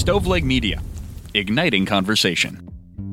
Stoveleg Media, igniting conversation.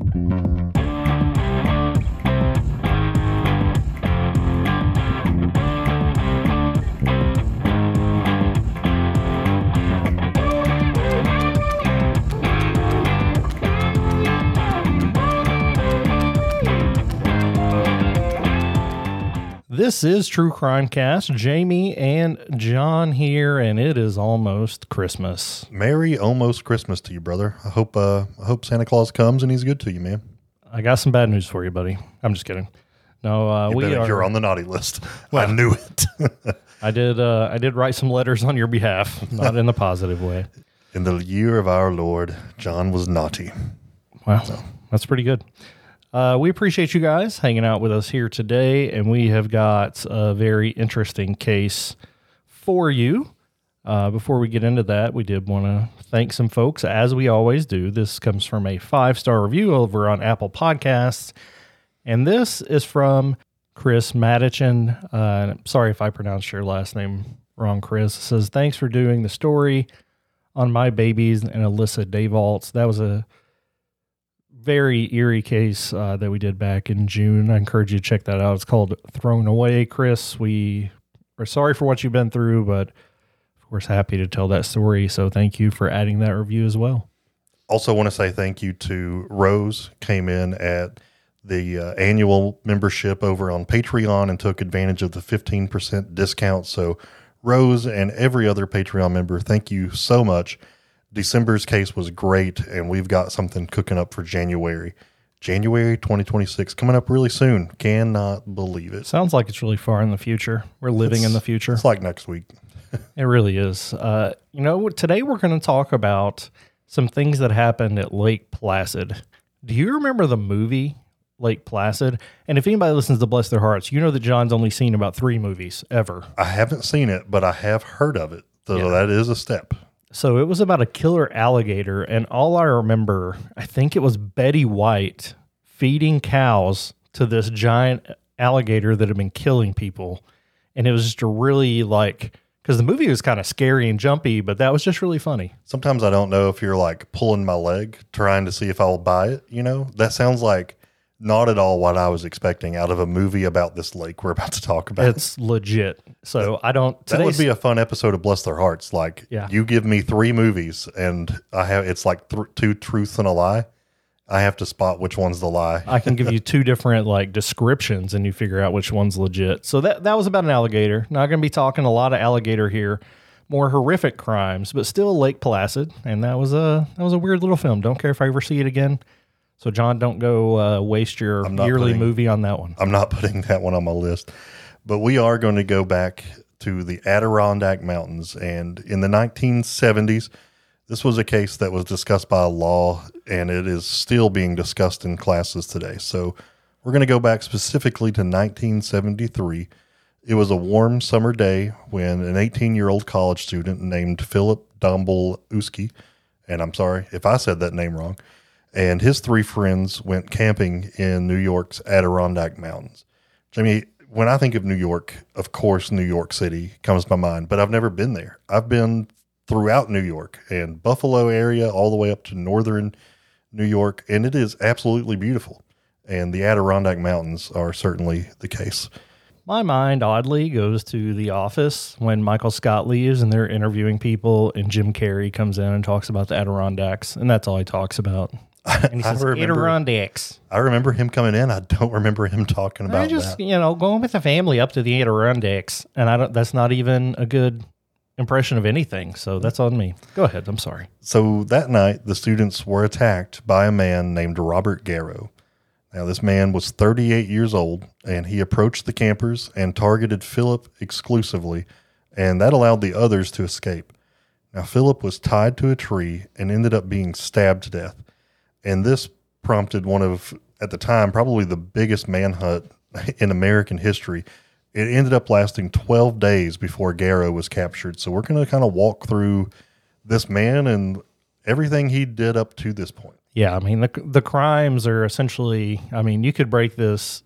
This is True Crime Cast. Jamie and John here, and it is almost Christmas. Merry almost Christmas to you, brother. I hope Santa Claus comes and he's good to you, man. I got some bad news for you, buddy. I'm just kidding. No, You're on the naughty list. Well, I knew it. I did write some letters on your behalf, not in the positive way. In the year of our Lord, John was naughty. Wow, that's pretty good. We appreciate you guys hanging out with us here today, and we have got a very interesting case for you. Before we get into that, we did want to thank some folks, as we always do. This comes from a 5-star review over on Apple Podcasts, and this is from Chris Madichin. Sorry if I pronounced your last name wrong, Chris. It says, thanks for doing the story on my babies and Alyssa Davaltz. That was a very eerie case that we did back in June. I encourage you to check that out. It's called Thrown Away. Chris, we are sorry for what you've been through, but of course happy to tell that story. So thank you for adding that review as well. Also want to say thank you to Rose, came in at the annual membership over on Patreon and took advantage of the 15% discount. So Rose and every other Patreon member, thank you so much. December's case was great, and we've got something cooking up for January 2026, coming up really soon. Cannot believe it. Sounds like it's really far in the future. We're living in the future. It's like next week. It really is. Today we're going to talk about some things that happened at Lake Placid. Do you remember the movie Lake Placid? And if anybody listens to Bless Their Hearts, you know that John's only seen about 3 movies ever. I haven't seen it, but I have heard of it. So That is a step. So it was about a killer alligator, and all I remember, I think it was Betty White feeding cows to this giant alligator that had been killing people. And it was just a really because the movie was kind of scary and jumpy, but that was just really funny. Sometimes I don't know if you're like pulling my leg, trying to see if I will buy it. That sounds like not at all what I was expecting out of a movie about this lake we're about to talk about. It's legit. So that would be a fun episode of Bless Their Hearts. You give me 3 movies and it's like 2 truths and a lie. I have to spot which one's the lie. I can give you 2 different descriptions and you figure out which one's legit. So that was about an alligator. Not going to be talking a lot of alligator here, more horrific crimes, but still Lake Placid. And that was a weird little film. Don't care if I ever see it again. So, John, don't go waste your yearly movie on that one. I'm not putting that one on my list. But we are going to go back to the Adirondack Mountains. And in the 1970s, this was a case that was discussed by law, and it is still being discussed in classes today. So we're going to go back specifically to 1973. It was a warm summer day when an 18-year-old college student named Philip Domblewski, and I'm sorry if I said that name wrong, and his 3 friends went camping in New York's Adirondack Mountains. Jamie, when I think of New York, of course, New York City comes to my mind, but I've never been there. I've been throughout New York and Buffalo area all the way up to northern New York, and it is absolutely beautiful. And the Adirondack Mountains are certainly the case. My mind oddly goes to The Office when Michael Scott leaves and they're interviewing people and Jim Carrey comes in and talks about the Adirondacks, and that's all he talks about. And he says, Adirondacks. I remember him coming in. I don't remember him talking about that. Going with the family up to the Adirondacks. And that's not even a good impression of anything. So that's on me. Go ahead. I'm sorry. So that night, the students were attacked by a man named Robert Garrow. Now, this man was 38 years old, and he approached the campers and targeted Philip exclusively, and that allowed the others to escape. Now, Philip was tied to a tree and ended up being stabbed to death. And this prompted one of, at the time, probably the biggest manhunt in American history. It ended up lasting 12 days before Garrow was captured. So we're going to kind of walk through this man and everything he did up to this point. Yeah, I mean, the crimes are essentially, you could break this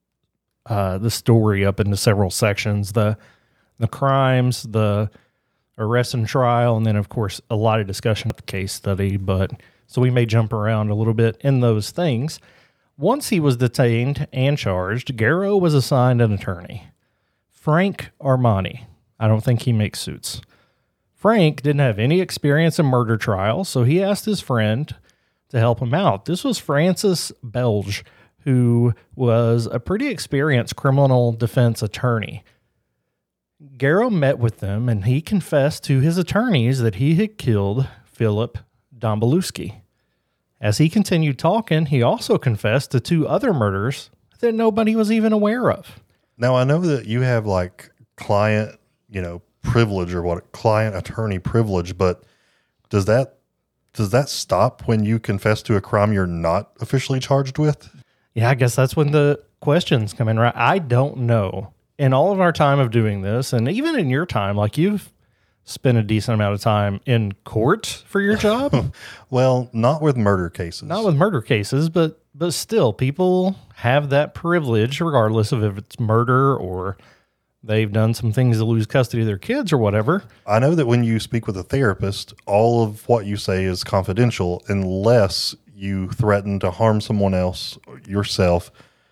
the story up into several sections. The crimes, the arrest and trial, and then, of course, a lot of discussion of the case study. But so we may jump around a little bit in those things. Once he was detained and charged, Garrow was assigned an attorney, Frank Armani. I don't think he makes suits. Frank didn't have any experience in murder trials, so he asked his friend to help him out. This was Francis Belge, who was a pretty experienced criminal defense attorney. Garrow met with them, and he confessed to his attorneys that he had killed Philip Dombalewski. As he continued talking, he also confessed to 2 other murders that nobody was even aware of. Now, I know that you have like client, privilege or what client attorney privilege, but does that stop when you confess to a crime you're not officially charged with? Yeah, I guess that's when the questions come in, right? I don't know. In all of our time of doing this, and even in your time, like you've spent a decent amount of time in court for your job. Well, not with murder cases. Not with murder cases, but still, people have that privilege regardless of if it's murder or they've done some things to lose custody of their kids or whatever. I know that when you speak with a therapist, all of what you say is confidential unless you threaten to harm someone else or yourself.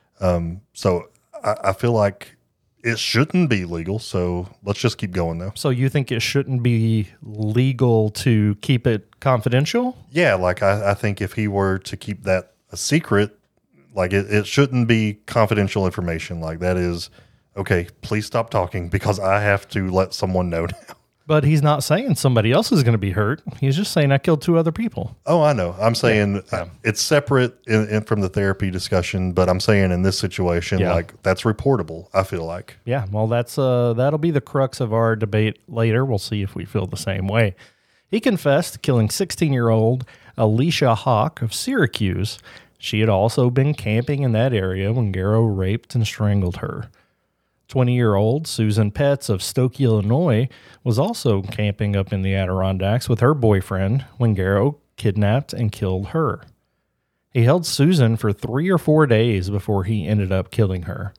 So I feel like it shouldn't be legal. So let's just keep going though. So you think it shouldn't be legal to keep it confidential? Yeah. Like I think if he were to keep that a secret, like it shouldn't be confidential information. Like that is, okay, please stop talking because I have to let someone know now. But he's not saying somebody else is going to be hurt. He's just saying I killed 2 other people. Oh, I know. I'm saying it's separate in from the therapy discussion, but I'm saying in this situation, like that's reportable, I feel like. Yeah, well, that's that'll be the crux of our debate later. We'll see if we feel the same way. He confessed to killing 16-year-old Alicia Hawk of Syracuse. She had also been camping in that area when Garrow raped and strangled her. 20-year-old Susan Petz of Stoke, Illinois, was also camping up in the Adirondacks with her boyfriend when Garrow kidnapped and killed her. He held Susan for 3 or 4 days before he ended up killing her.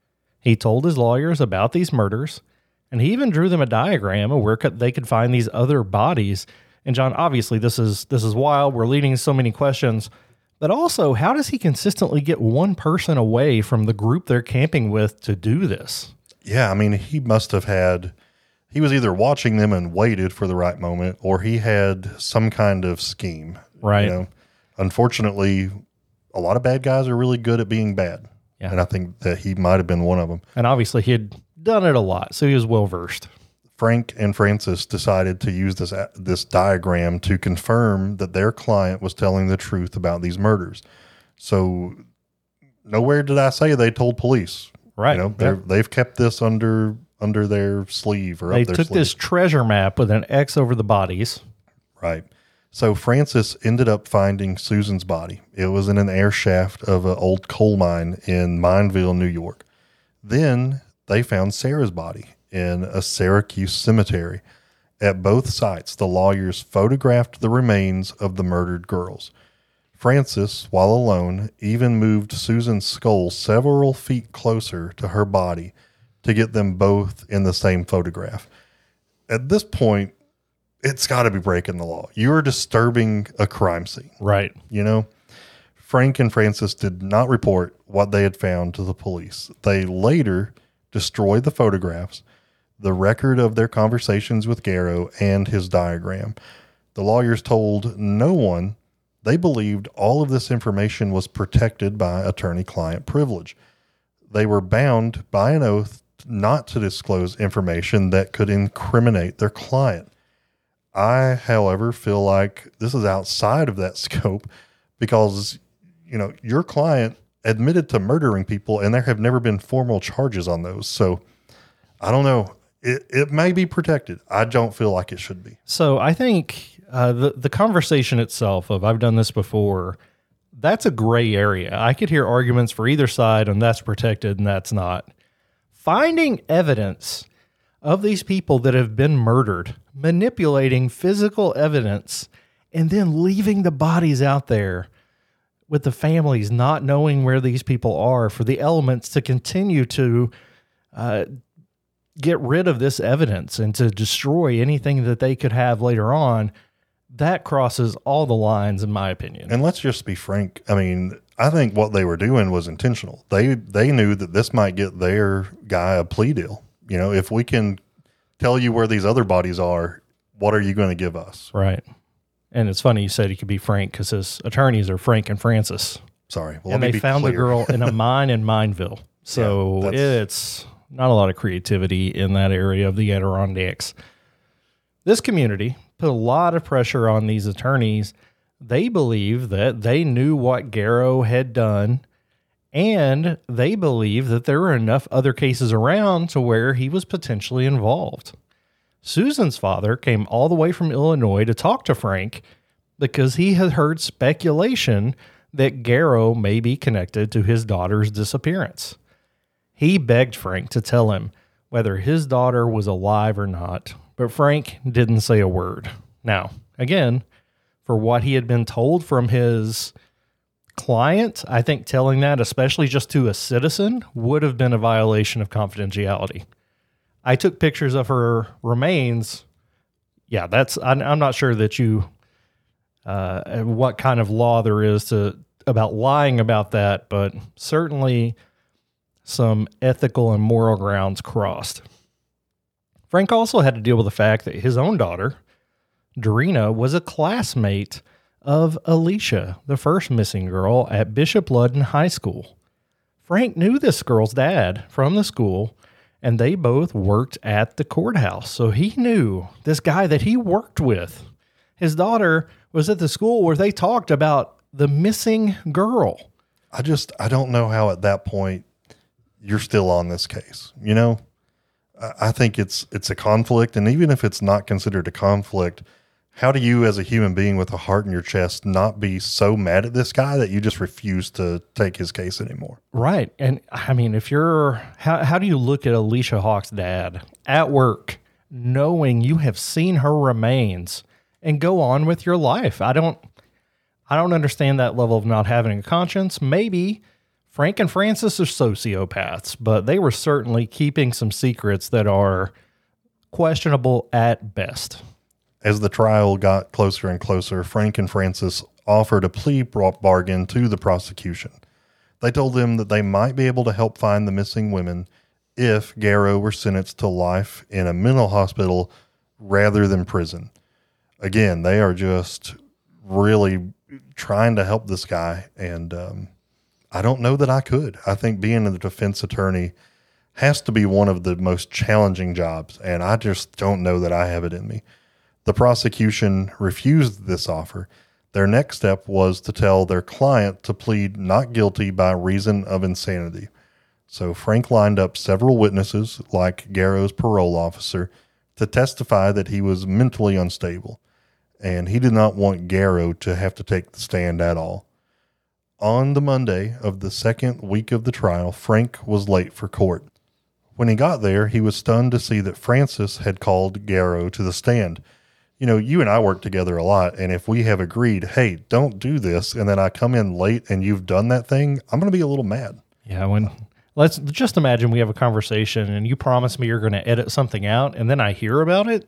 He told his lawyers about these murders, and he even drew them a diagram of where they could find these other bodies. And John, obviously this is wild. We're leading so many questions. But also, how does he consistently get one person away from the group they're camping with to do this? Yeah, I mean, he must have he was either watching them and waited for the right moment, or he had some kind of scheme. Right. Unfortunately, a lot of bad guys are really good at being bad. Yeah. And I think that he might have been one of them. And obviously, he had done it a lot, so he was well-versed. Frank and Francis decided to use this diagram to confirm that their client was telling the truth about these murders. So nowhere did I say they told police. Right. They've kept this under their sleeve or they up their took sleeve. this treasure map with an X over the bodies. Right. So Francis ended up finding Susan's body. It was in an air shaft of an old coal mine in Mineville, New York. Then they found Sarah's body in a Syracuse cemetery. At both sites, the lawyers photographed the remains of the murdered girls. Francis, while alone, even moved Susan's skull several feet closer to her body to get them both in the same photograph. At this point, it's got to be breaking the law. You're disturbing a crime scene. Right. Frank and Francis did not report what they had found to the police. They later destroyed the photographs, the record of their conversations with Garrow, and his diagram. The lawyers told no one they believed all of this information was protected by attorney-client privilege. They were bound by an oath not to disclose information that could incriminate their client. I, however, feel like this is outside of that scope because, your client admitted to murdering people and there have never been formal charges on those. So I don't know. It may be protected. I don't feel like it should be. So I think the conversation itself of I've done this before, that's a gray area. I could hear arguments for either side and that's protected and that's not. Finding evidence of these people that have been murdered, manipulating physical evidence, and then leaving the bodies out there with the families not knowing where these people are for the elements to continue to get rid of this evidence and to destroy anything that they could have later on, that crosses all the lines, in my opinion. And let's just be frank. I mean, I think what they were doing was intentional. They knew that this might get their guy a plea deal. You know, if we can tell you where these other bodies are, what are you going to give us? Right. And it's funny you said he could be Frank because his attorneys are Frank and Francis. Sorry. Well, and they found the girl in a mine in Mineville. So it's not a lot of creativity in that area of the Adirondacks. This community put a lot of pressure on these attorneys. They believe that they knew what Garrow had done, and they believe that there were enough other cases around to where he was potentially involved. Susan's father came all the way from Illinois to talk to Frank because he had heard speculation that Garrow may be connected to his daughter's disappearance. He begged Frank to tell him whether his daughter was alive or not, but Frank didn't say a word. Now, again, for what he had been told from his client, I think telling that, especially just to a citizen, would have been a violation of confidentiality. I took pictures of her remains. Yeah, I'm not sure that what kind of law there is about lying about that, but certainly some ethical and moral grounds crossed. Frank also had to deal with the fact that his own daughter, Dorena, was a classmate of Alicia, the first missing girl at Bishop Ludden High School. Frank knew this girl's dad from the school, and they both worked at the courthouse. So he knew this guy that he worked with. His daughter was at the school where they talked about the missing girl. I don't know how at that point you're still on this case. You know, I think it's a conflict. And even if it's not considered a conflict, how do you as a human being with a heart in your chest not be so mad at this guy that you just refuse to take his case anymore? Right. And I mean, how do you look at Alicia Hawk's dad at work knowing you have seen her remains and go on with your life? I don't understand that level of not having a conscience. Maybe Frank and Francis are sociopaths, but they were certainly keeping some secrets that are questionable at best. As the trial got closer and closer, Frank and Francis offered a plea bargain to the prosecution. They told them that they might be able to help find the missing women if Garrow were sentenced to life in a mental hospital rather than prison. Again, they are just really trying to help this guy, and I don't know that I could. I think being a defense attorney has to be one of the most challenging jobs, and I just don't know that I have it in me. The prosecution refused this offer. Their next step was to tell their client to plead not guilty by reason of insanity. So Frank lined up several witnesses, like Garrow's parole officer, to testify that he was mentally unstable, and he did not want Garrow to have to take the stand at all. On the Monday of the second week of the trial, Frank was late for court. When he got there, he was stunned to see that Francis had called Garrow to the stand. You know, you and I work together a lot, and if we have agreed, hey, don't do this, and then I come in late and you've done that thing, I'm going to be a little mad. Yeah, let's just imagine we have a conversation and you promise me you're going to edit something out, and then I hear about it.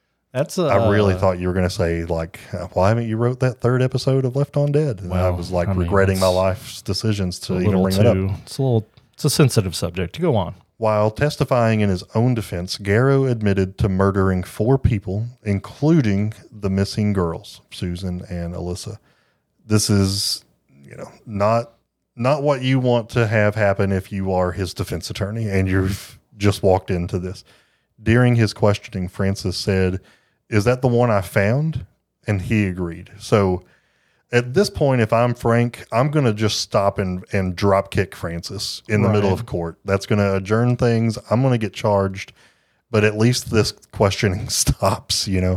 I really thought you were going to say, like, why haven't you wrote that third episode of Left on Dead? And I was regretting my life's decisions to even bring it up. It's a sensitive subject. Go on. While testifying in his own defense, Garrow admitted to murdering 4 people, including the missing girls, Susan and Alyssa. This is, not what you want to have happen if you are his defense attorney and you've just walked into this. During his questioning, Francis said, "Is that the one I found?" And he agreed. So at this point, if I'm Frank, I'm going to just stop and drop kick Francis in the middle of court. That's going to adjourn things. I'm going to get charged, but at least this questioning stops, And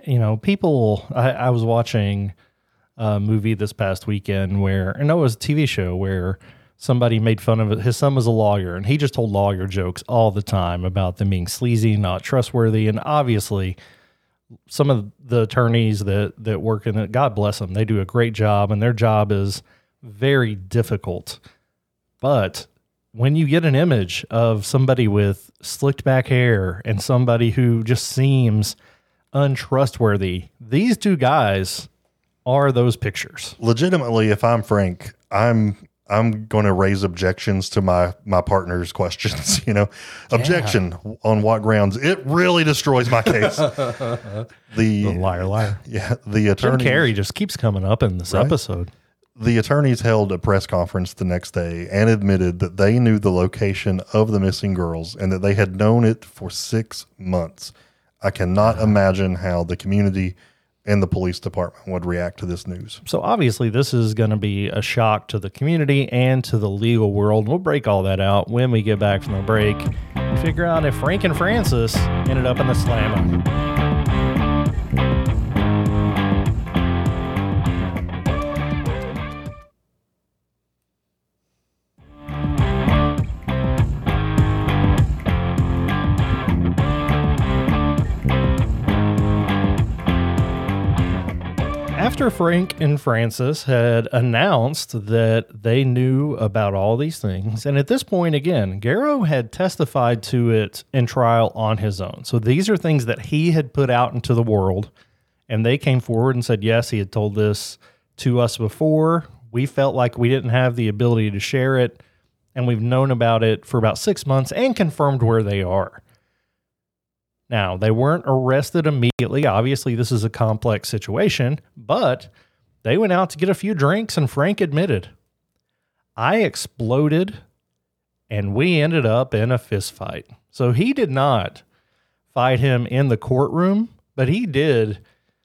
I was watching a movie this past weekend it was a TV show where somebody made fun of it. His son was a lawyer, and he just told lawyer jokes all the time about them being sleazy, not trustworthy. And obviously, some of the attorneys that work in it, God bless them, they do a great job, and their job is very difficult. But when you get an image of somebody with slicked back hair and somebody who just seems untrustworthy, these two guys are those pictures. Legitimately, if I'm Frank, I'm going to raise objections to my partner's questions. Objection on what grounds? It really destroys my case. The liar. Yeah, the attorney. Jim Carrey just keeps coming up in this episode. The attorneys held a press conference the next day and admitted that they knew the location of the missing girls and that they had known it for 6 months. I cannot imagine how the community and the police department would react to this news. So obviously this is going to be a shock to the community and to the legal world. We'll break all that out when we get back from the break and figure out if Frank and Francis ended up in the slammer. After Frank and Francis had announced that they knew about all these things, and at this point, again, Garrow had testified to it in trial on his own. So these are things that he had put out into the world, and they came forward and said, yes, he had told this to us before. We felt like we didn't have the ability to share it, and we've known about it for about 6 months and confirmed where they are. Now, they weren't arrested immediately. Obviously, this is a complex situation, but they went out to get a few drinks, and Frank admitted, I exploded, and we ended up in a fist fight. So he did not fight him in the courtroom, but he did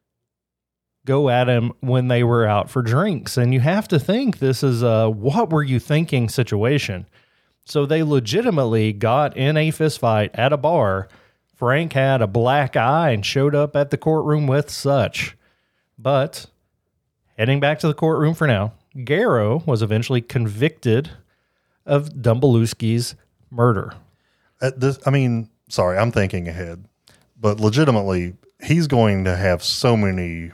go at him when they were out for drinks. And you have to think this is a what were you thinking situation. So they legitimately got in a fist fight at a bar. Frank had a black eye and showed up at the courtroom with such. But heading back to the courtroom for now, Garrow was eventually convicted of Dumbalewski's murder. Sorry, I'm thinking ahead, but legitimately, he's going to have so many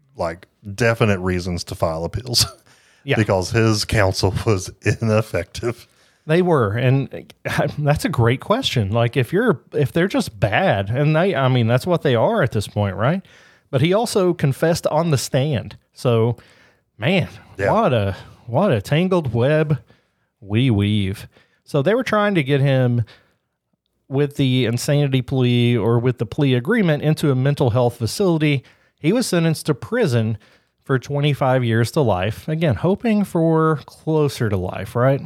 definite reasons to file appeals because his counsel was ineffective. They were, and that's a great question. If they're just bad, and that's what they are at this point, right? But he also confessed on the stand. So, man, what a tangled web we weave. So they were trying to get him with the insanity plea or with the plea agreement into a mental health facility. He was sentenced to prison for 25 years to life. Again, hoping for closer to life, right?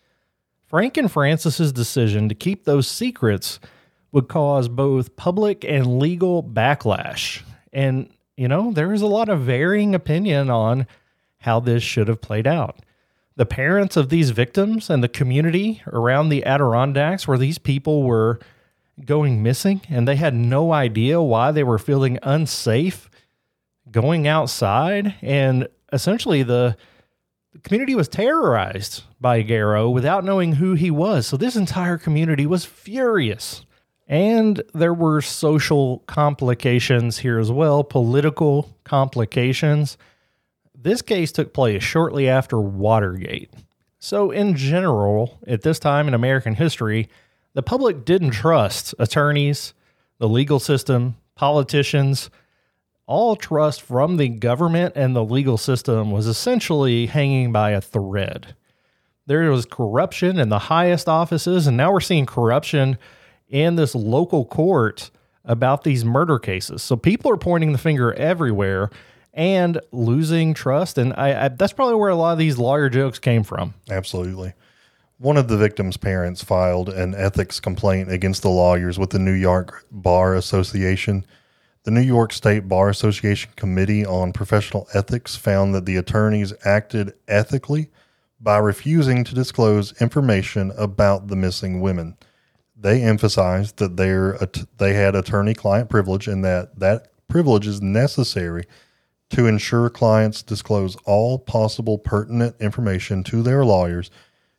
Frank and Francis's decision to keep those secrets would cause both public and legal backlash. And, there is a lot of varying opinion on how this should have played out. The parents of these victims and the community around the Adirondacks where these people were going missing and they had no idea why they were feeling unsafe going outside. And essentially the community was terrorized by Garrow without knowing who he was. So this entire community was furious. And there were social complications here as well, political complications. This case took place shortly after Watergate. So in general, at this time in American history, the public didn't trust attorneys, the legal system, politicians. All trust from the government and the legal system was essentially hanging by a thread. There was corruption in the highest offices, and now we're seeing corruption in this local court about these murder cases. So people are pointing the finger everywhere and losing trust, and that's probably where a lot of these lawyer jokes came from. Absolutely. One of the victim's parents filed an ethics complaint against the lawyers with the New York Bar Association. The New York State Bar Association Committee on Professional Ethics found that the attorneys acted ethically by refusing to disclose information about the missing women. They emphasized that they had attorney-client privilege and that privilege is necessary to ensure clients disclose all possible pertinent information to their lawyers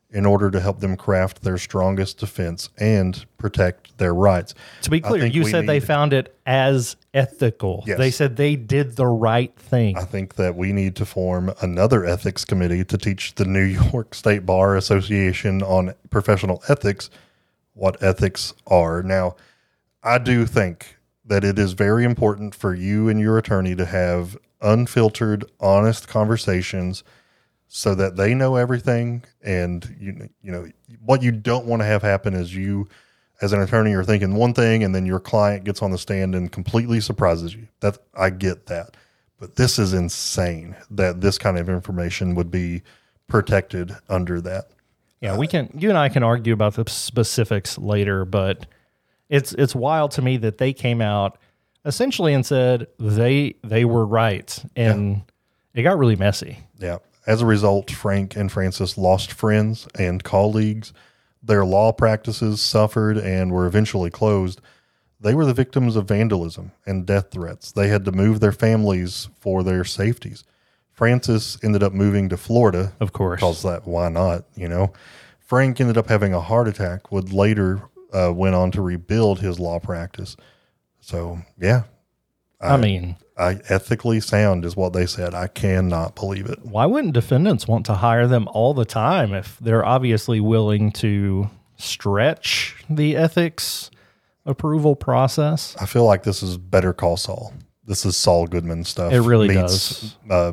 in order to help them craft their strongest defense and protect their rights. To be clear, you said they found it as ethical. Yes. They said they did the right thing. I think that we need to form another ethics committee to teach the New York State Bar Association on professional ethics what ethics are. Now, I do think that it is very important for you and your attorney to have unfiltered, honest conversations so that they know everything. And you know what you don't want to have happen is you, as an attorney, are thinking one thing, and then your client gets on the stand and completely surprises you. I get that, but this is insane that this kind of information would be protected under that. Yeah, you and I can argue about the specifics later, but it's wild to me that they came out essentially and said they were right, and it got really messy. Yeah. As a result, Frank and Frances lost friends and colleagues. Their law practices suffered and were eventually closed. They were the victims of vandalism and death threats. They had to move their families for their safeties. Frances ended up moving to Florida. Of course. Because why not, Frank ended up having a heart attack, would later went on to rebuild his law practice. So, yeah. I ethically sound is what they said. I cannot believe it. Why wouldn't defendants want to hire them all the time if they're obviously willing to stretch the ethics approval process? I feel like this is Better Call Saul. This is Saul Goodman stuff. It really does.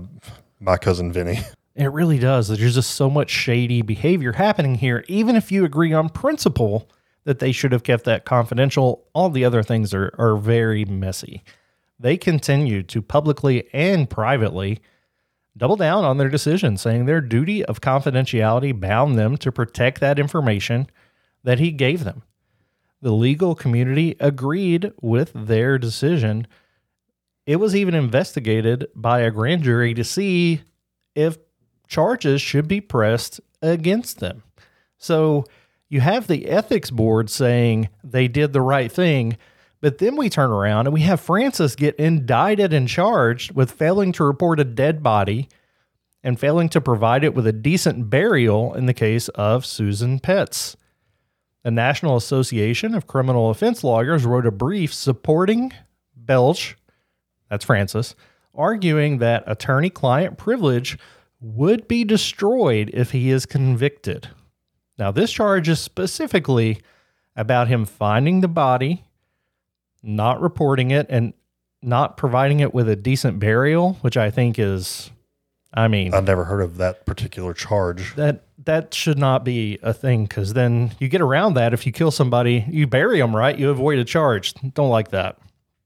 My Cousin Vinny. It really does. There's just so much shady behavior happening here. Even if you agree on principle that they should have kept that confidential, all the other things are very messy. They continued to publicly and privately double down on their decision, saying their duty of confidentiality bound them to protect that information that he gave them. The legal community agreed with their decision. It was even investigated by a grand jury to see if charges should be pressed against them. So you have the ethics board saying they did the right thing, but then we turn around and we have Frances get indicted and charged with failing to report a dead body and failing to provide it with a decent burial in the case of Susan Petz. The National Association of Criminal Offense Lawyers wrote a brief supporting Belch, that's Frances, arguing that attorney-client privilege would be destroyed if he is convicted. Now, this charge is specifically about him finding the body, not reporting it, and not providing it with a decent burial, which I think is, I've never heard of that particular charge. That should not be a thing, because then you get around that. If you kill somebody, you bury them, right? You avoid a charge. Don't like that.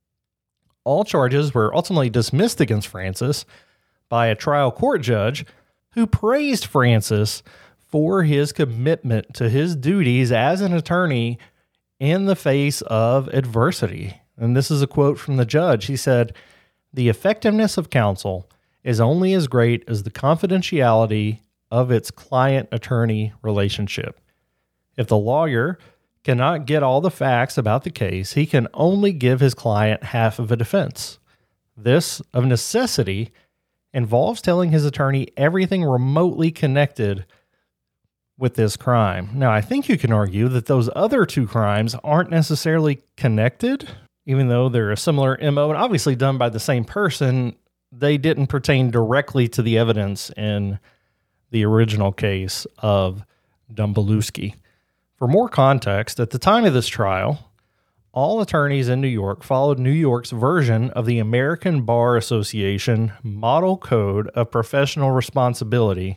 All charges were ultimately dismissed against Frances by a trial court judge who praised Frances for his commitment to his duties as an attorney in the face of adversity. And this is a quote from the judge. He said, "The effectiveness of counsel is only as great as the confidentiality of its client-attorney relationship. If the lawyer cannot get all the facts about the case, he can only give his client half of a defense. This, of necessity, involves telling his attorney everything remotely connected with this crime." Now, I think you can argue that those other two crimes aren't necessarily connected, even though they're a similar MO and obviously done by the same person. They didn't pertain directly to the evidence in the original case of Dumbalewski. For more context, at the time of this trial, all attorneys in New York followed New York's version of the American Bar Association Model Code of Professional Responsibility.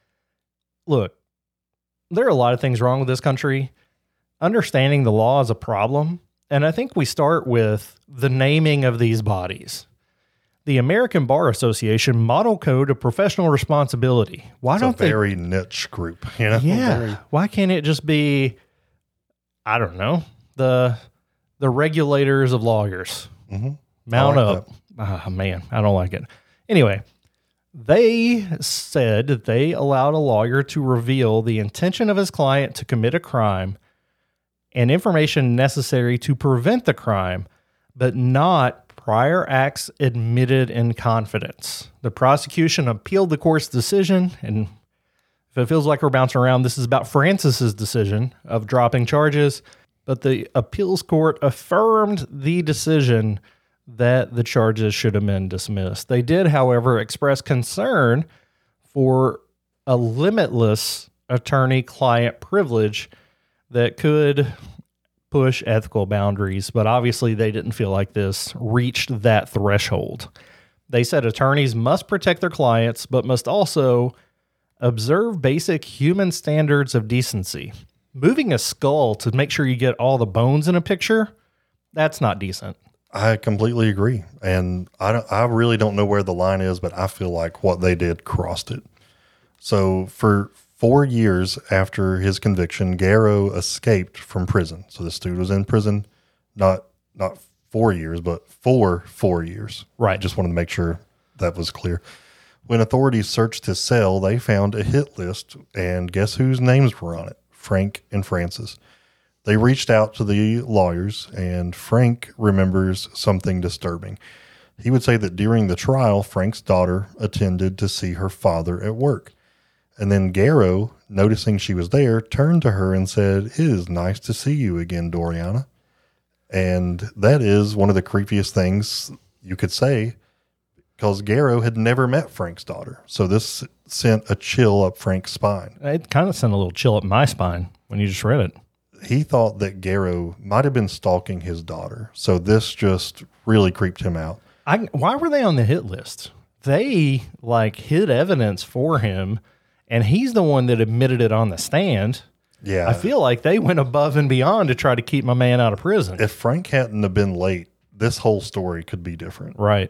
Look, there are a lot of things wrong with this country. Understanding the law is a problem, and I think we start with the naming of these bodies. The American Bar Association Model Code of Professional Responsibility. It's a very niche group, Yeah. Why can't it just be, I don't know, the regulators of lawyers? Mm-hmm. Mount up. Oh, man, I don't like it. Anyway, they said that they allowed a lawyer to reveal the intention of his client to commit a crime and information necessary to prevent the crime, but not prior acts admitted in confidence. The prosecution appealed the court's decision, and If it feels like we're bouncing around, this is about Francis's decision of dropping charges, but the appeals court affirmed the decision that the charges should have been dismissed. They did, however, express concern for a limitless attorney-client privilege that could push ethical boundaries, but obviously they didn't feel like this reached that threshold. They said attorneys must protect their clients, but must also observe basic human standards of decency. Moving a skull to make sure you get all the bones in a picture, that's not decent. I completely agree. And I really don't know where the line is, but I feel like what they did crossed it. So for 4 years after his conviction, Garrow escaped from prison. So this dude was in prison, not 4 years, but for 4 years. Right. Just wanted to make sure that was clear. When authorities searched his cell, they found a hit list, and guess whose names were on it? Frank and Francis. They reached out to the lawyers, and Frank remembers something disturbing. He would say that during the trial, Frank's daughter attended to see her father at work. And then Garrow, noticing she was there, turned to her and said, "It is nice to see you again, Doriana." And that is one of the creepiest things you could say, because Garrow had never met Frank's daughter. So this sent a chill up Frank's spine. It kind of sent a little chill up my spine when you just read it. He thought that Garrow might have been stalking his daughter. So this just really creeped him out. Why were they on the hit list? They hid evidence for him, and he's the one that admitted it on the stand. Yeah. I feel like they went above and beyond to try to keep my man out of prison. If Frank hadn't have been late, this whole story could be different. Right.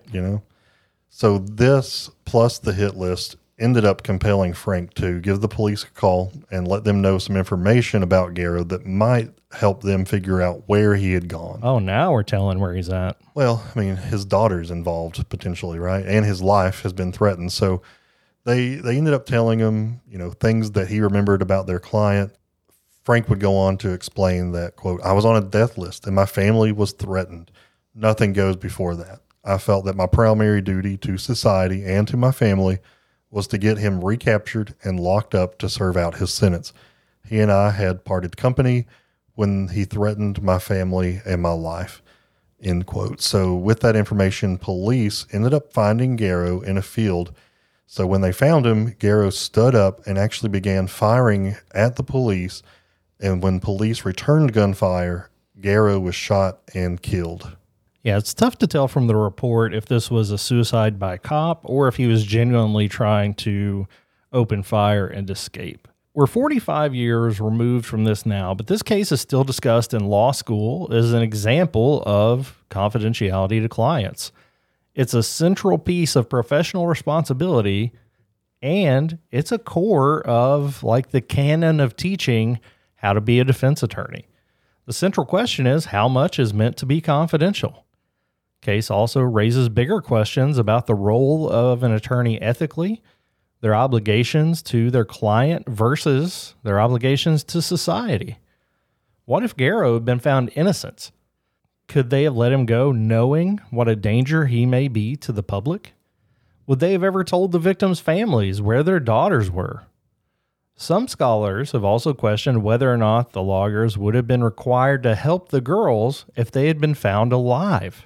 So this plus the hit list ended up compelling Frank to give the police a call and let them know some information about Garrow that might help them figure out where he had gone. Oh, now we're telling where he's at. Well, I mean, his daughter's involved potentially, right? And his life has been threatened. So they ended up telling him, things that he remembered about their client. Frank would go on to explain that, quote, "I was on a death list and my family was threatened. Nothing goes before that. I felt that my primary duty to society and to my family was to get him recaptured and locked up to serve out his sentence. He and I had parted company when he threatened my family and my life," end quote. So with that information, police ended up finding Garrow in a field. So when they found him, Garrow stood up and actually began firing at the police. And when police returned gunfire, Garrow was shot and killed. Yeah, it's tough to tell from the report if this was a suicide by cop or if he was genuinely trying to open fire and escape. We're 45 years removed from this now, but this case is still discussed in law school as an example of confidentiality to clients. It's a central piece of professional responsibility, and it's a core of the canon of teaching how to be a defense attorney. The central question is, how much is meant to be confidential? Case also raises bigger questions about the role of an attorney ethically, their obligations to their client versus their obligations to society. What if Garrow had been found innocent? Could they have let him go knowing what a danger he may be to the public? Would they have ever told the victims' families where their daughters were? Some scholars have also questioned whether or not the lawyers would have been required to help the girls if they had been found alive.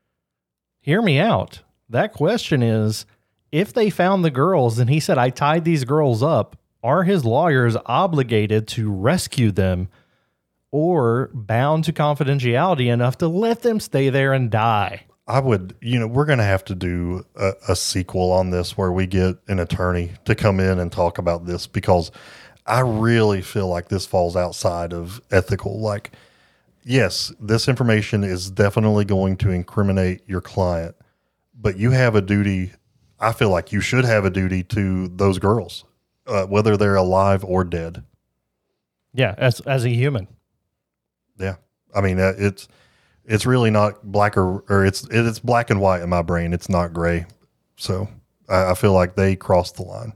Hear me out. That question is, if they found the girls and he said, "I tied these girls up," are his lawyers obligated to rescue them or bound to confidentiality enough to let them stay there and die? I would, we're going to have to do a sequel on this where we get an attorney to come in and talk about this, because I really feel like this falls outside of ethical. Yes, this information is definitely going to incriminate your client, but you have a duty. I feel like you should have a duty to those girls, whether they're alive or dead. Yeah, as a human. Yeah. I mean, it's really not black or it's black and white in my brain. It's not gray. So I feel like they crossed the line.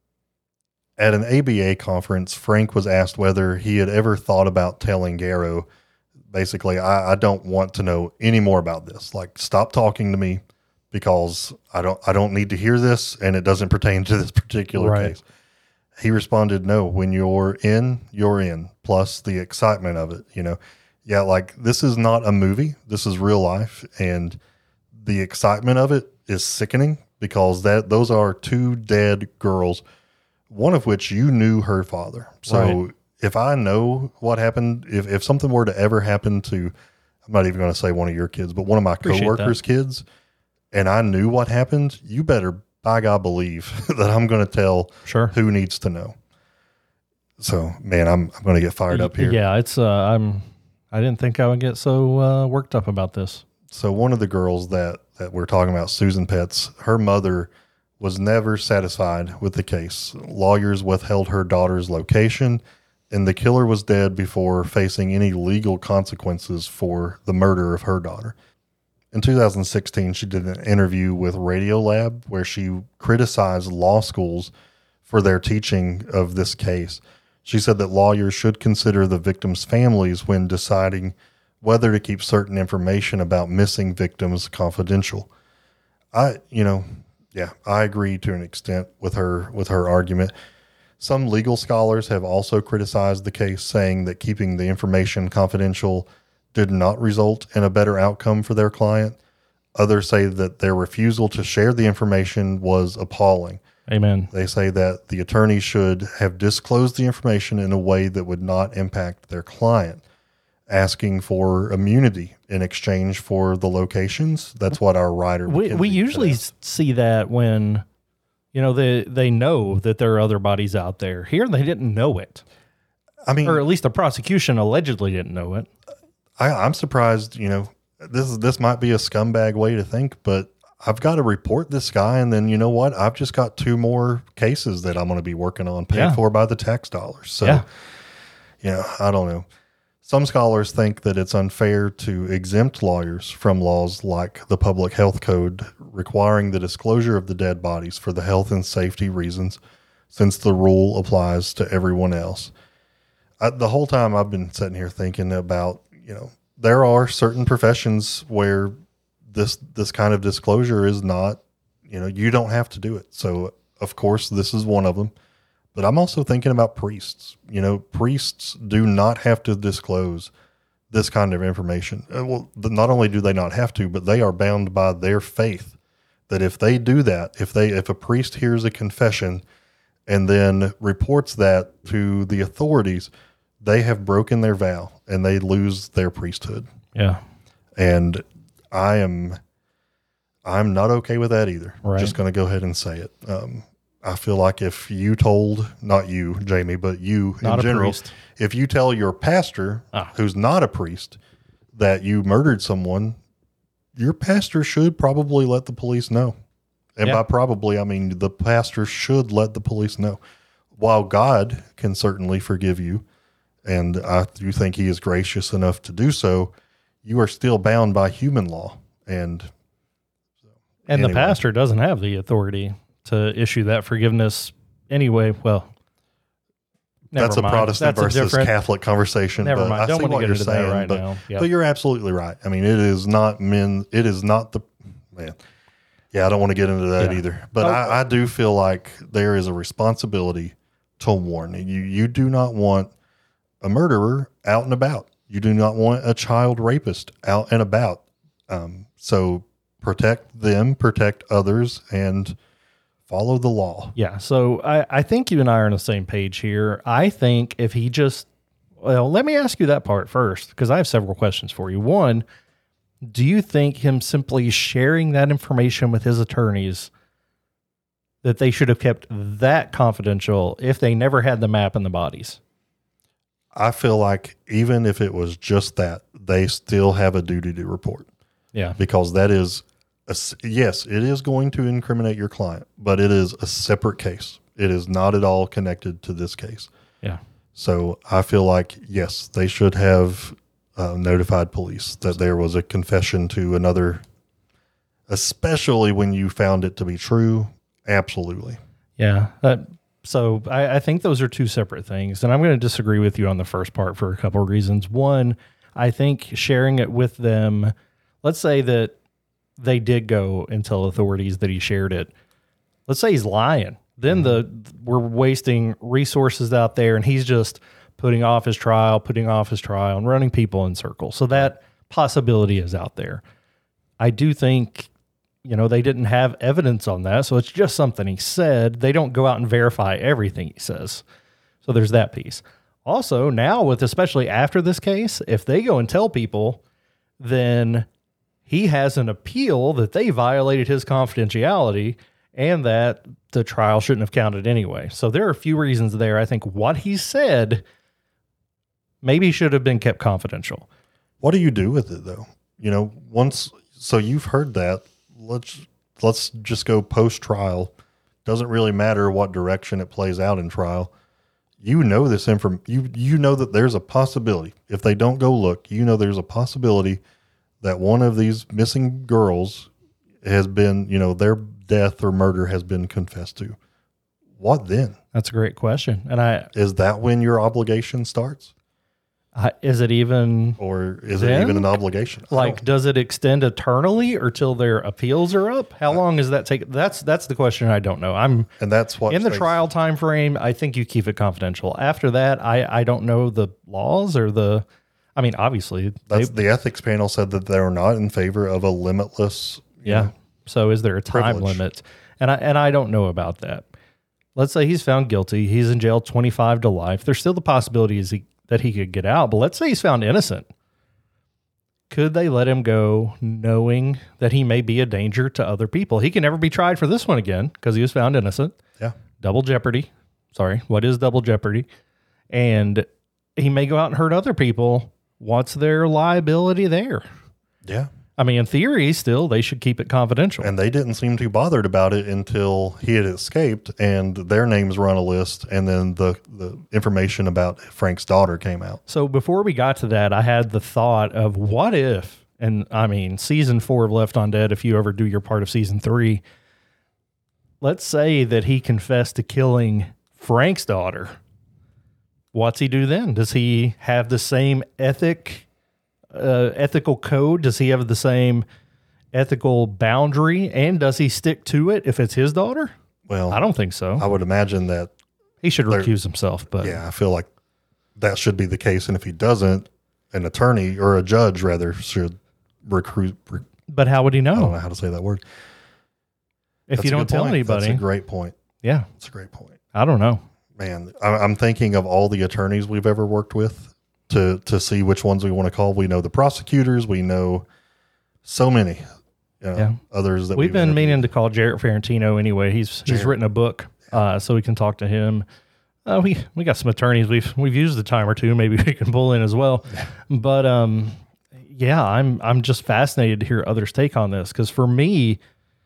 At an ABA conference, Frank was asked whether he had ever thought about telling Garrow, basically, I don't want to know any more about this. Stop talking to me, because I don't need to hear this, and it doesn't pertain to this particular case. He responded, no, when you're in, plus the excitement of it, Yeah, like this is not a movie. This is real life. And the excitement of it is sickening because those are two dead girls, one of which you knew her father. So Right. if I know what happened, if something were to ever happen to, I'm not even going to say one of your kids, but one of my Appreciate coworkers' kids, and I knew what happened, you better, by God, believe that I'm going to tell Sure. who needs to know. So, man, I'm going to get fired up here. Yeah, it's I didn't think I would get so worked up about this. So one of the girls that we're talking about, Susan Petz, her mother was never satisfied with the case. Lawyers withheld her daughter's location, and the killer was dead before facing any legal consequences for the murder of her daughter. In 2016, she did an interview with Radiolab where she criticized law schools for their teaching of this case. She said that lawyers should consider the victims' families when deciding whether to keep certain information about missing victims confidential. I agree to an extent with her argument. Some legal scholars have also criticized the case, saying that keeping the information confidential did not result in a better outcome for their client. Others say that their refusal to share the information was appalling. Amen. They say that the attorney should have disclosed the information in a way that would not impact their client, asking for immunity in exchange for the locations. That's what our writer. We usually see that when, they know that there are other bodies out there. Here, they didn't know it. I mean, or at least the prosecution allegedly didn't know it. I'm surprised, this might be a scumbag way to think, but I've got to report this guy. And then, you know what? I've just got 2 more cases that I'm going to be working on, paid for by the tax dollars. So, I don't know. Some scholars think that it's unfair to exempt lawyers from laws like the Public Health Code requiring the disclosure of the dead bodies for the health and safety reasons, since the rule applies to everyone else. The whole time I've been sitting here thinking about, there are certain professions where this kind of disclosure is not, you don't have to do it. So, of course, this is one of them. But I'm also thinking about priests. Priests do not have to disclose this kind of information. Well, not only do they not have to, but they are bound by their faith that if they do that, if a priest hears a confession and then reports that to the authorities, they have broken their vow and they lose their priesthood. Yeah. And I'm not okay with that either. Right. Just going to go ahead and say it. I feel like if you told, not you, Jamie, but you Not in a general, priest. if you tell your pastor, who's not a priest, that you murdered someone, your pastor should probably let the police know. And by probably, I mean the pastor should let the police know. While God can certainly forgive you, and I do think he is gracious enough to do so, you are still bound by human law. And the pastor doesn't have the authority to issue that forgiveness anyway. Well, that's a mind. Protestant versus Catholic conversation. Never but mind. I Don't see want to what get you're into saying, that right but, now. Yep. But you're absolutely right. I mean, it is not the man. Yeah, I don't want to get into that either. But I do feel like there is a responsibility to warn. You do not want a murderer out and about. You do not want a child rapist out and about. So protect them, protect others, and follow the law. Yeah. So I think you and I are on the same page here. I think if he let me ask you that part first, because I have several questions for you. One, do you think him simply sharing that information with his attorneys, that they should have kept that confidential if they never had the map and the bodies? I feel like even if it was just that, they still have a duty to report. Yeah. Because that is, yes, it is going to incriminate your client, but it is a separate case. It is not at all connected to this case. Yeah. So I feel like, yes, they should have notified police that there was a confession to another, especially when you found it to be true. Absolutely. Yeah. So I think those are 2 separate things. And I'm going to disagree with you on the first part for a couple of reasons. One, I think sharing it with them, let's say that they did go and tell authorities that he shared it. Let's say he's lying Then we're wasting resources out there, and he's just putting off his trial, and running people in circles. So that possibility is out there. I do think, they didn't have evidence on that, so it's just something he said. They don't go out and verify everything he says. So there's that piece. Also, now especially after this case, if they go and tell people, then he has an appeal that they violated his confidentiality and that the trial shouldn't have counted anyway. So there are a few reasons there. I think what he said maybe should have been kept confidential. What do you do with it though? So you've heard that. Let's just go post-trial. Doesn't really matter what direction it plays out in trial. This information. You know that there's a possibility. If they don't go look, there's a possibility that one of these missing girls has been, their death or murder has been confessed to. What then? That's a great question. And is that when your obligation starts? Is it even, or is it even an obligation? Like, does it extend eternally or till their appeals are up? How long does that take? That's the question I don't know. And that's what in the trial time frame. I think you keep it confidential. After that, I don't know the laws or obviously the ethics panel said that they're not in favor of a limitless. So is there a time privilege limit? And I don't know about that. Let's say he's found guilty. He's in jail 25 to life. There's still the possibility that he could get out, but let's say he's found innocent. Could they let him go knowing that he may be a danger to other people? He can never be tried for this one again because he was found innocent. Yeah. Double jeopardy. Sorry. What is double jeopardy? And he may go out and hurt other people. What's their liability there? Yeah. In theory, still, they should keep it confidential. And they didn't seem too bothered about it until he had escaped and their names were on a list. And then the information about Frank's daughter came out. So before we got to that, I had the thought of what if, and season 4 of Left on Dead, if you ever do your part of season 3, let's say that he confessed to killing Frank's daughter. What's he do then? Does he have the same ethical code? Does he have the same ethical boundary? And does he stick to it if it's his daughter? Well, I don't think so. I would imagine that he should recuse himself, but yeah, I feel like that should be the case. And if he doesn't, an attorney or a judge rather should recruit. But how would he know? I don't know how to say that word. If you don't tell anybody. That's a great point. Yeah. That's a great point. I don't know. Man, I'm thinking of all the attorneys we've ever worked with to see which ones we want to call. We know the prosecutors. We know so many others that we've been meaning to call Jarrett Ferrantino anyway. He's written a book, so we can talk to him. We got some attorneys we've used a time or two. Maybe we can pull in as well. But I'm just fascinated to hear others' take on this because for me,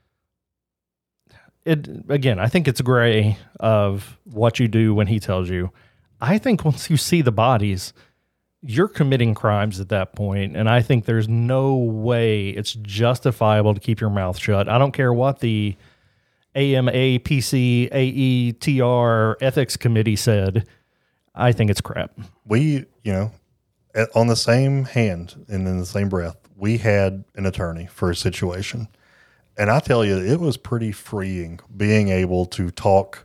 I think it's gray of what you do when he tells you. I think once you see the bodies, you're committing crimes at that point, and I think there's no way it's justifiable to keep your mouth shut. I don't care what the AMA, PC, AETR ethics committee said. I think it's crap. We, on the same hand and in the same breath, we had an attorney for a situation. And I tell you, it was pretty freeing being able to talk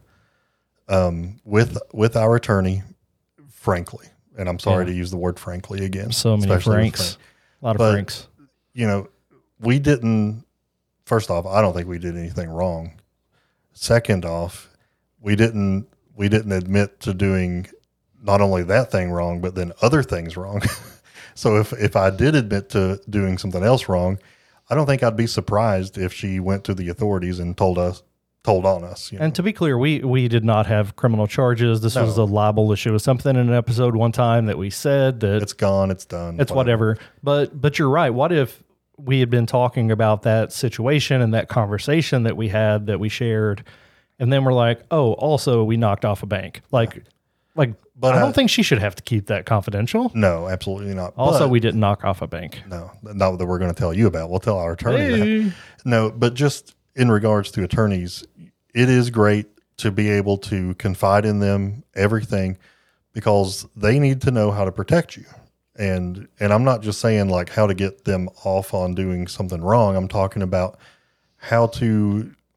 with our attorney frankly. And I'm sorry to use the word frankly again. So many Franks. A lot of Franks. We didn't, first off, I don't think we did anything wrong. Second off, we didn't admit to doing not only that thing wrong, but then other things wrong. So if I did admit to doing something else wrong, I don't think I'd be surprised if she went to the authorities and told on us. And to be clear, we did not have criminal charges. This was a libel issue. It was something in an episode one time that we said that it's gone, it's done, it's whatever. But you're right. What if we had been talking about that situation and that conversation that we had, that we shared, and then we're like, oh, also we knocked off a bank. But I don't think she should have to keep that confidential. No, absolutely not. Also, we didn't knock off a bank. No, not that we're going to tell you about. We'll tell our attorney that. No, but just in regards to attorneys, it is great to be able to confide in them everything because they need to know how to protect you. And I'm not just saying how to get them off on doing something wrong. I'm talking about how to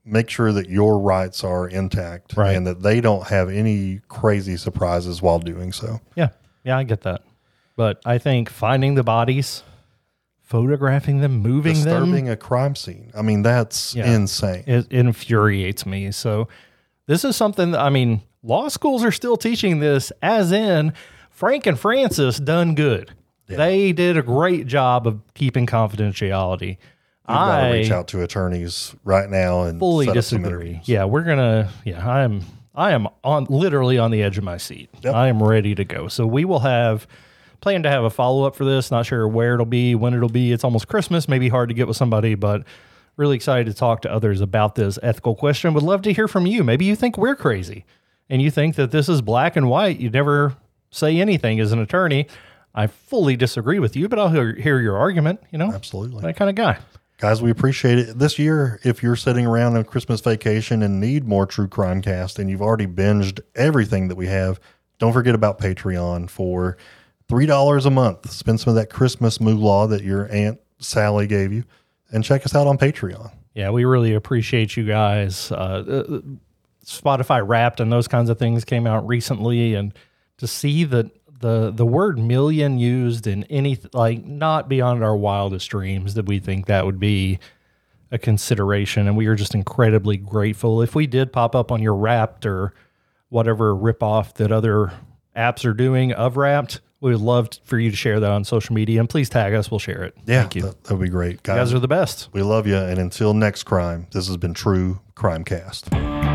make sure that your rights are intact Right. and that they don't have any crazy surprises while doing so. Yeah. Yeah, I get that. But I think finding the bodies, photographing them, moving Disturbing them, a crime scene. I mean, that's insane. it infuriates me. So this is something that, I mean, law schools are still teaching this, as in Frank and Francis done good. Yeah. They did a great job of keeping confidentiality. You've got to reach out to attorneys right now and fully set up some disagree. interviews. Yeah, we're gonna. Yeah, I am literally on the edge of my seat. Yep. I am ready to go. So we will plan to have a follow up for this. Not sure where it'll be, when it'll be. It's almost Christmas. Maybe hard to get with somebody, but really excited to talk to others about this ethical question. Would love to hear from you. Maybe you think we're crazy, and you think that this is black and white. You never say anything as an attorney. I fully disagree with you, but I'll hear your argument. You know, Absolutely. that kind of guy. Guys, we appreciate it. This year, if you're sitting around on Christmas vacation and need more True Crime Cast and you've already binged everything that we have, don't forget about Patreon for $3 a month. Spend some of that Christmas moolah that your Aunt Sally gave you and check us out on Patreon. Yeah, we really appreciate you guys. Spotify Wrapped and those kinds of things came out recently, and to see that the word million used in any, like, not beyond our wildest dreams that we think that would be a consideration, and we are just incredibly grateful. If we did pop up on your Wrapped or whatever ripoff that other apps are doing of Wrapped, we would love for you to share that on social media, and please tag us. We'll share it. Yeah, Thank you. that would be great. You guys are the best. We love you. And until next crime, this has been True Crime Cast.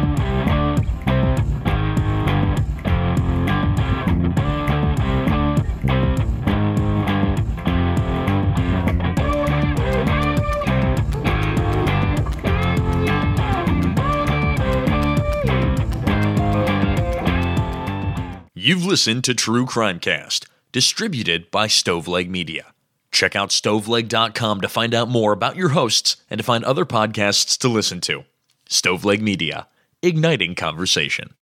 You've listened to True Crime Cast, distributed by Stoveleg Media. Check out stoveleg.com to find out more about your hosts and to find other podcasts to listen to. Stoveleg Media, igniting conversation.